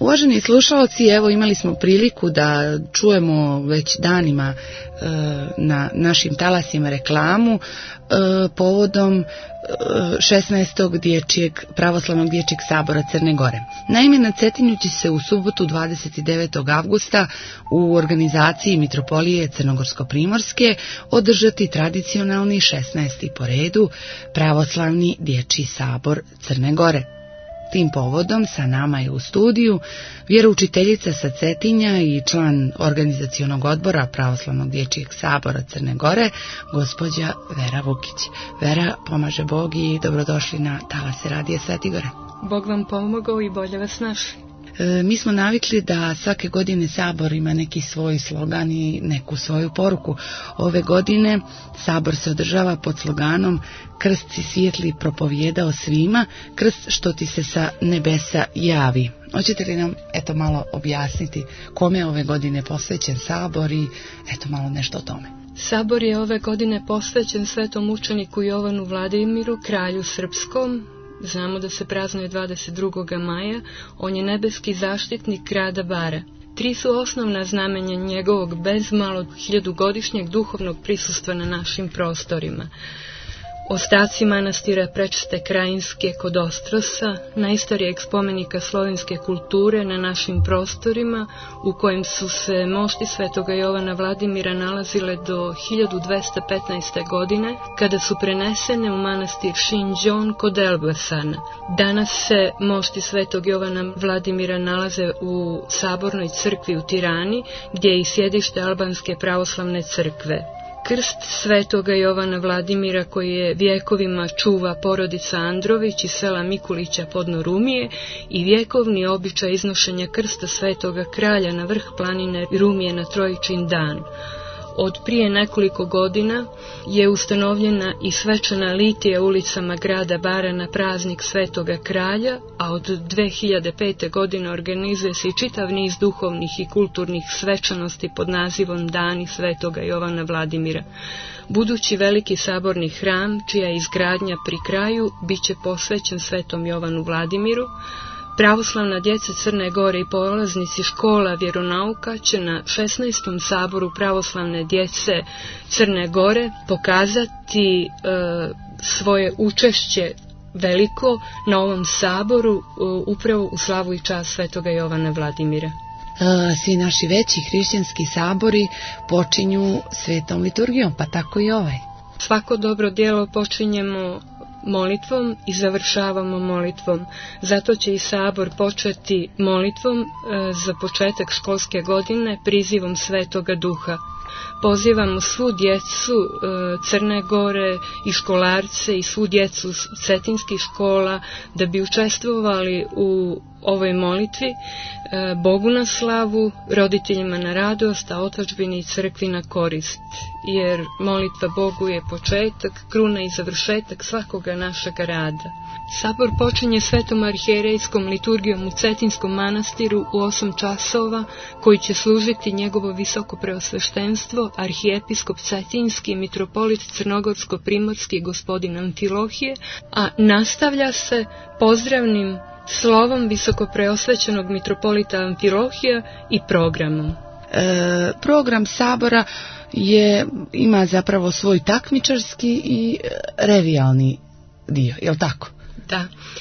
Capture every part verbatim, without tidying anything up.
Uvaženi slušalci, evo imali smo priliku da čujemo već danima e, na našim talasima reklamu e, povodom e, šesnaestog dječjeg, pravoslavnog dječjeg sabora Crne Gore. Naime, na Cetinju će se u subotu dvadeset devetog avgusta u organizaciji Mitropolije Crnogorsko-Primorske održati tradicionalni šesnaesti po redu pravoslavni dječji sabor Crne Gore. Tim povodom sa nama je u studiju vjeroučiteljica sa Cetinja i član organizacionog odbora Pravoslavnog dječjeg sabora Crne Gore, gospođa Vera Vukić. Vera, pomaže Bog i dobrodošli na talase Radija Svetigore. Bog vam pomogao i bolje vas našli. E, mi smo navikli da svake godine sabor ima neki svoj slogan i neku svoju poruku. Ove godine sabor se održava pod sloganom Krst si svijetli propovijedao svima, krst što ti se sa nebesa javi. Hoćete li nam eto malo objasniti kome je ove godine posvećen sabor i eto malo nešto o tome? Sabor je ove godine posvećen svetom učeniku Jovanu Vladimiru, kralju srpskom. Znamo da se praznuje dvadeset drugog maja, on je nebeski zaštitnik grada Bara. Tri su osnovna znamenja njegovog bezmalo hiljadugodišnjeg duhovnog prisustva na našim prostorima. Ostaci manastira Prečiste Krajinske kod Ostrosa, najstarijeg spomenika slovenske kulture na našim prostorima, u kojem su se mošti svetoga Jovana Vladimira nalazile do hiljadu dvesta petnaeste. godine, kada su prenesene u manastir Šinđon kod Elbasana. Danas se mošti svetog Jovana Vladimira nalaze u sabornoj crkvi u Tirani, gdje je i sjedište Albanske pravoslavne crkve. Krst svetoga Jovana Vladimira, koji je vjekovima čuva porodica Andrović iz sela Mikulića podno Rumije, i vjekovni običaj iznošenja krsta svetoga kralja na vrh planine Rumije na Trojičin dan. Od prije nekoliko godina je ustanovljena i svečana litija ulicama grada Bara na praznik svetoga kralja, a od dve hiljade pete. godine organizuje se i čitav niz duhovnih i kulturnih svečanosti pod nazivom Dani svetoga Jovana Vladimira. Budući veliki saborni hram, čija je izgradnja pri kraju, bit će posvećen svetom Jovanu Vladimiru. Pravoslavna djeca Crne Gore i polaznici škola vjeronauka će na šesnaestom saboru pravoslavne djece Crne Gore pokazati e, svoje učešće veliko na ovom saboru e, upravo u slavu i čast svetoga Jovana Vladimira. Svi naši veći hrišćanski sabori počinju svetom liturgijom, pa tako i ovaj. Svako dobro djelo počinjemo molitvom i završavamo molitvom. Zato će i sabor početi molitvom e, za početak školske godine prizivom Svetoga Duha. Pozivamo svu djecu e, Crne Gore i školarce i svu djecu cetinskih škola da bi učestvovali u ovoj molitvi, e, Bogu na slavu, roditeljima na radost, a otadžbini i crkvi na korist. Jer molitva Bogu je početak, kruna i završetak svakoga našega rada. Sabor počinje svetom arhijerejskom liturgijom u Cetinskom manastiru u osam časova, koji će služiti njegovo visoko preosveštenstvo, arhijepiskop Cetinski, mitropolit Crnogorsko-Primorski gospodin Amfilohije, a nastavlja se pozdravnim slovom visokopreosvećenog mitropolita Amfilohija i programom. E, program sabora je, ima zapravo svoj takmičarski i revijalni dio, je li tako? Da.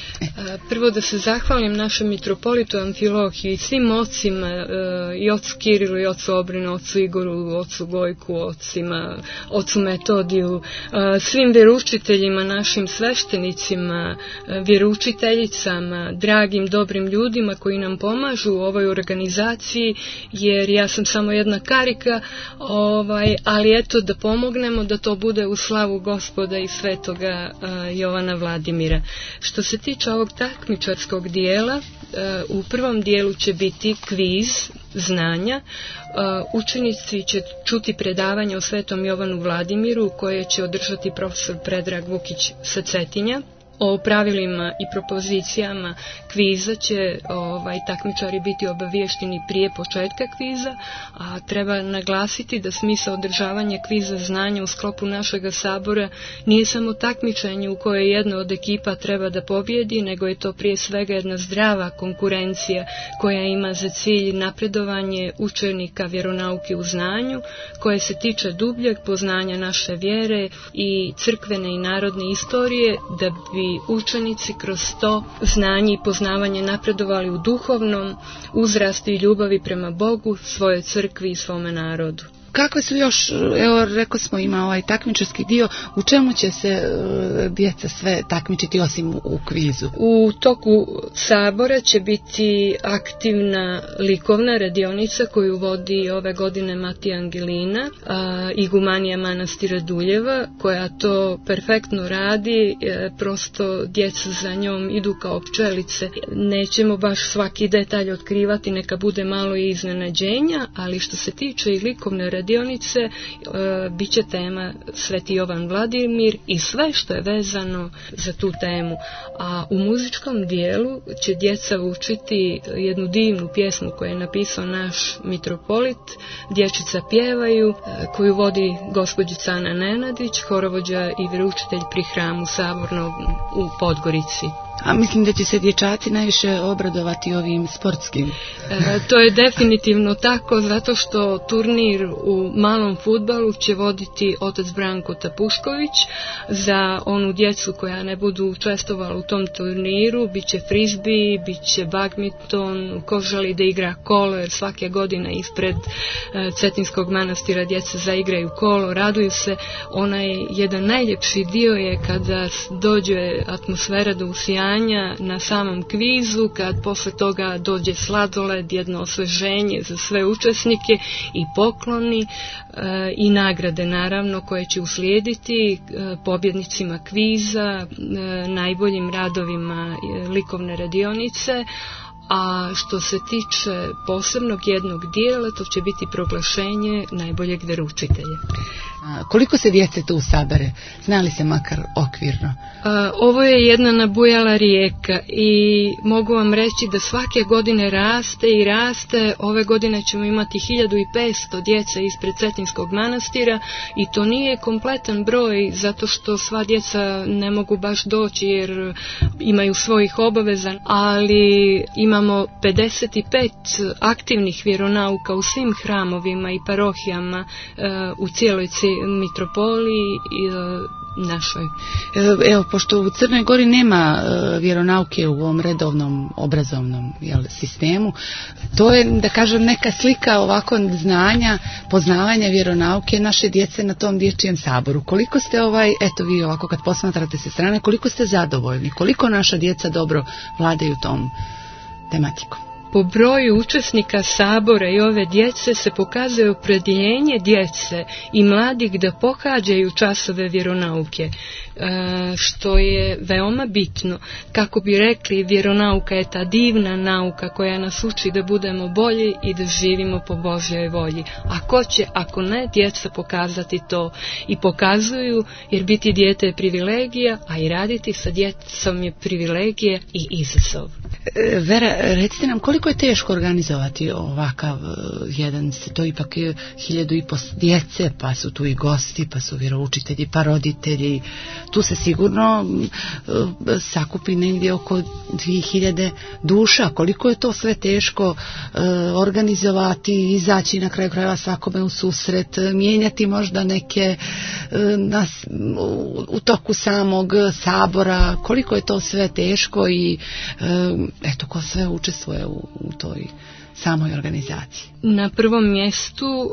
Prvo da se zahvalim našem mitropolitu Amfilohiju i svim ocima, i ocu Kirilu, i ocu Obrinu, ocu Igoru, ocu Gojku, ocima, ocu Metodiju, svim vjeroučiteljima, našim sveštenicima, vjeroučiteljicama, dragim, dobrim ljudima koji nam pomažu u ovoj organizaciji, jer ja sam samo jedna karika, ovaj, ali eto da pomognemo da to bude u slavu Gospoda i svetoga Jovana Vladimira. Što se tiče ovog takmičarskog dijela, u prvom dijelu će biti kviz znanja. Učenici će čuti predavanje o svetom Jovanu Vladimiru koje će održati profesor Predrag Vukić sa Cetinja. O pravilima i propozicijama kviza će ovaj, takmičari biti obaviješteni prije početka kviza, a treba naglasiti da smisao održavanja kviza znanja u sklopu našega sabora nije samo takmičenje u kojoj jedna od ekipa treba da pobjedi, nego je to prije svega jedna zdrava konkurencija koja ima za cilj napredovanje učenika vjeronauke u znanju, koje se tiče dubljeg poznanja naše vjere i crkvene i narodne istorije, da bi učenici kroz to znanje i poznavanje napredovali u duhovnom uzrastu i ljubavi prema Bogu, svojoj crkvi i svome narodu. Kakve su još, evo rekao smo ima ovaj takmičarski dio, u čemu će se e, djeca sve takmičiti osim u, u kvizu? U toku sabora će biti aktivna likovna radionica koju vodi ove godine Matija Angelina, a, igumanija manastira Duljeva, koja to perfektno radi, e, prosto djeca za njom idu kao pčelice. Nećemo baš svaki detalj otkrivati, neka bude malo i iznenađenja, ali što se tiče i likovne radionice, radionice e, bit će tema Sveti Jovan Vladimir i sve što je vezano za tu temu. A u muzičkom dijelu će djeca učiti jednu divnu pjesmu koju je napisao naš mitropolit. Dječica pjevaju, e, koju vodi gospođica Ana Nenadić, horovođa i vjeroučitelj pri hramu Sabornog u Podgorici. A mislim da će se dječaci najviše obradovati ovim sportskim. E, to je definitivno tako, zato što turnir u malom fudbalu će voditi otac Branko Tapušković. Za onu djecu koja ne budu učestvovala u tom turniru bit će frizbi, bit će badminton, ko želi da igra kolo, jer svake godine ispred e, Cetinskog manastira djeca zaigraju kolo, raduju se. Onaj jedan najljepši dio je kada dođe atmosfera do usijanja na samom kvizu, kad posle toga dođe sladoled, jedno osveženje za sve učesnike i pokloni e, i nagrade naravno koje će uslijediti e, pobjednicima kviza, e, najboljim radovima e, likovne radionice. A što se tiče posebnog jednog dijela, to će biti proglašenje najboljeg veroučitelja. A koliko se djece tu sabere? Zna li se makar okvirno? A, ovo je jedna nabujala rijeka i mogu vam reći da svake godine raste i raste. Ove godine ćemo imati hiljadu petsto djece ispred Cetinskog manastira i to nije kompletan broj zato što sva djeca ne mogu baš doći jer imaju svojih obaveza, ali imamo pedeset pet aktivnih vjeronauka u svim hramovima i parohijama e, u cijeloj mitropoliji i e, našoj. Evo, pošto u Crnoj Gori nema e, vjeronauke u ovom redovnom obrazovnom jel, sistemu, to je, da kažem, neka slika ovako znanja, poznavanja vjeronauke naše djece na tom dječjem saboru. Koliko ste, ovaj, eto vi ovako kad posmatrate se strane, koliko ste zadovoljni, koliko naša djeca dobro vladaju tom tematikom? Po broju učesnika sabora i ove djece se pokazuje opredjeljenje djece i mladih da pohađaju časove vjeronauke, što je veoma bitno. Kako bi rekli, vjeronauka je ta divna nauka koja nas uči da budemo bolji i da živimo po Božjoj volji. A ko će, ako ne, djeca pokazati to i pokazuju, jer biti dijete je privilegija, a i raditi sa djecom je privilegija i izazov. Vera, recite nam koliko je teško organizovati ovakav jedan, to ipak je hiljadu i po djece, pa su tu i gosti, pa su vjeroučitelji, pa roditelji. Tu se sigurno uh, sakupi negdje oko dvije hiljade duša. Koliko je to sve teško uh, organizovati, izaći na kraju krajeva svakome u susret, mijenjati možda neke uh, nas, u, u toku samog sabora. Koliko je to sve teško i uh, eto ko sve učestvuje u, u toj samoj organizaciji. Na prvom mjestu e,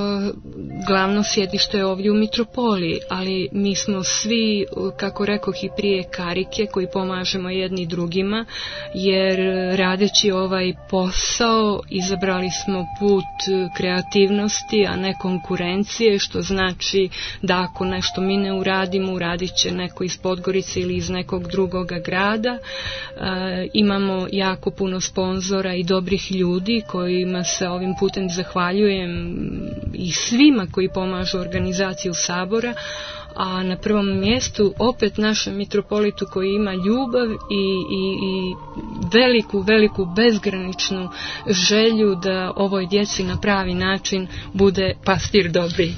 glavno sjedište je ovdje u mitropoliji, ali mi smo svi, kako rekoh i prije, karike koji pomažemo jedni drugima, jer radeći ovaj posao izabrali smo put kreativnosti, a ne konkurencije, što znači da ako nešto mi ne uradimo, uradit će neko iz Podgorice ili iz nekog drugoga grada. E, imamo jako puno sponzora i dobrih ljudi ljudi kojima se ovim putem zahvaljujem i svima koji pomažu organizaciju sabora, a na prvom mjestu opet našem mitropolitu koji ima ljubav i, i, i veliku, veliku bezgraničnu želju da ovoj djeci na pravi način bude pastir dobri.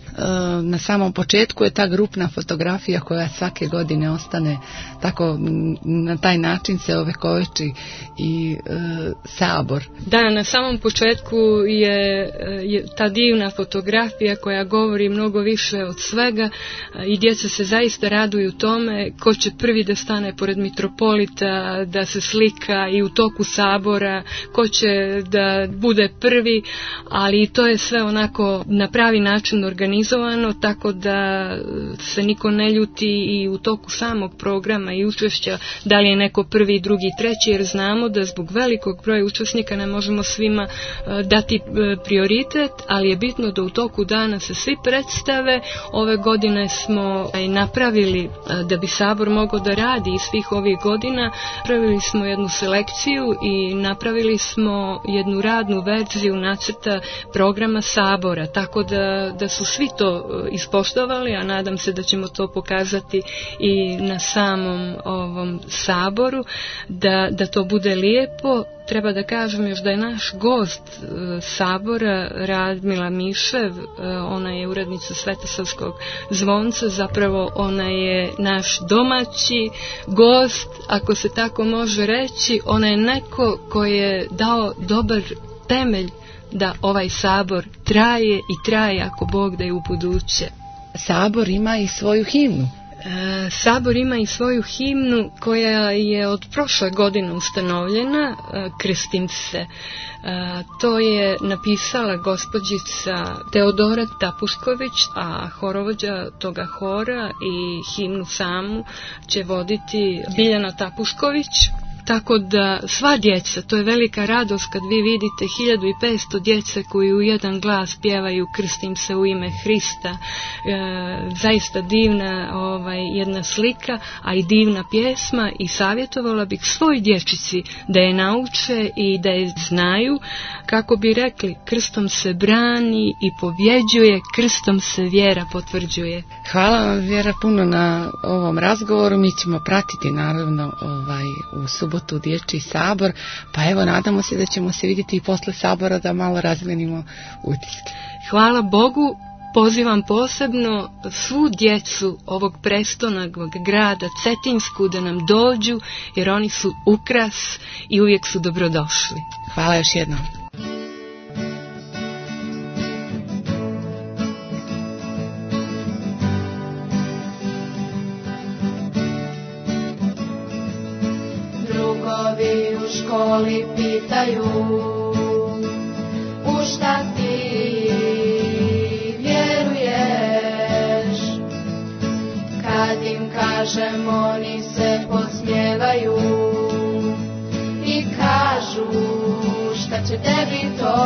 Na samom početku je ta grupna fotografija koja svake godine ostane tako, na taj način se ovekoveči i e, sabor. Da, na samom početku je, je ta divna fotografija koja govori mnogo više od svega i djeca se zaista raduju tome ko će prvi da stane pored mitropolita, da se slika i u toku sabora, ko će da bude prvi, ali to je sve onako na pravi način organizovano, tako da se niko ne ljuti i u toku samog programa i učešća da li je neko prvi, drugi, treći, jer znamo da zbog velikog broja učesnika ne možemo svima dati prioritet, ali je bitno da u toku dana se svi predstave. Ove godine smo napravili, da bi sabor mogao da radi i svih ovih godina, napravili smo jednu selekciju i napravili smo jednu radnu verziju nacrta programa sabora, tako da, da su svi to ispoštovali, a nadam se da ćemo to pokazati i na samom ovom saboru, da, da to bude lijepo. Treba da kažem još da je naš gost e, sabora Radmila Mišev, e, ona je urednica Svetosavskog zvonca, zapravo ona je naš domaći gost, ako se tako može reći. Ona je neko koji je dao dobar temelj da ovaj sabor traje i traje ako Bog da je u buduće. Sabor ima i svoju himnu. E, sabor ima i svoju himnu koja je od prošle godine ustanovljena, e, Krstim se. E, to je napisala gospođica Teodora Tapušković, a horovođa toga hora i himnu samu će voditi Biljana Tapušković. Tako da sva djeca, to je velika radost kad vi vidite hiljadu i petsto djece koji u jedan glas pjevaju Krstim se u ime Hrista. E, zaista divna ovaj, jedna slika, a i divna pjesma, i savjetovala bih svoj dječici da je nauče i da je znaju, kako bi rekli, krstom se brani i pobjeđuje, krstom se vjera potvrđuje. Hvala vam, Vjera, puno na ovom razgovoru. Mi ćemo pratiti naravno ovaj, u subotu dječji sabor, pa evo nadamo se da ćemo se vidjeti i posle sabora da malo razmenimo utiske. Hvala Bogu. Pozivam posebno svu djecu ovog prestonog grada Cetinsku da nam dođu, jer oni su ukras i uvijek su dobrodošli. Hvala još jednom. Drugovi u školi pitaju u šta ti vjeruješ. Kad im kažem, oni se podsmijevaju i kažu šta će tebi to.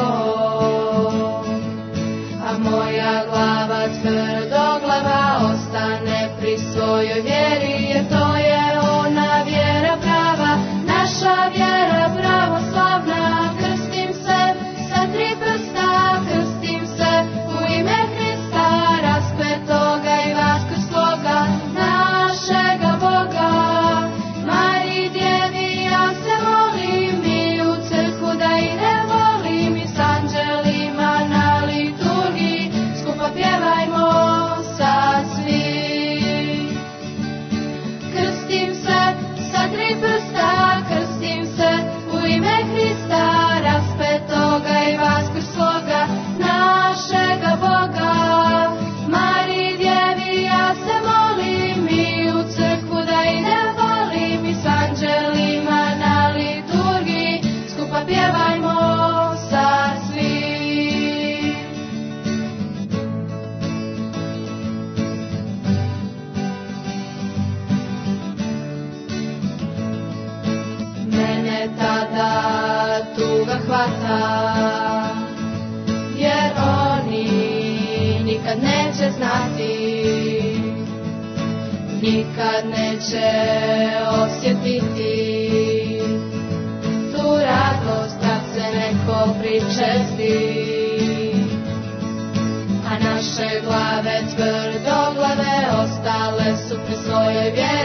A moja glava tvrdoglava ostane pri svojoj vjeri, jer to je ona vjera prava, naša vjera pravoslavna. Krstim se sa tri prsta, krstim se u ime Hrista, raspetoga i vaskrsloga našega Boga. Mariji djevi ja se molim i u crkvu da ide volim, i s anđelima na liturgiji skupa pjevajmo sa svi. Krstim se sa tri prsta, krstim se u ime Hrista, raspetoga i vaskrsloga našega Boga. Mariji djevi ja se molim i u crkvu da ide volim, i s anđelima na liturgiji skupa pjevajmo sa svi. Mene tada tuga hvata, jer oni nikad neće znati, nikad neće osjetiti tu radost kad se neko bio pričesti. A naše glave tvrdoglave ostale su pri svojoj vjeri.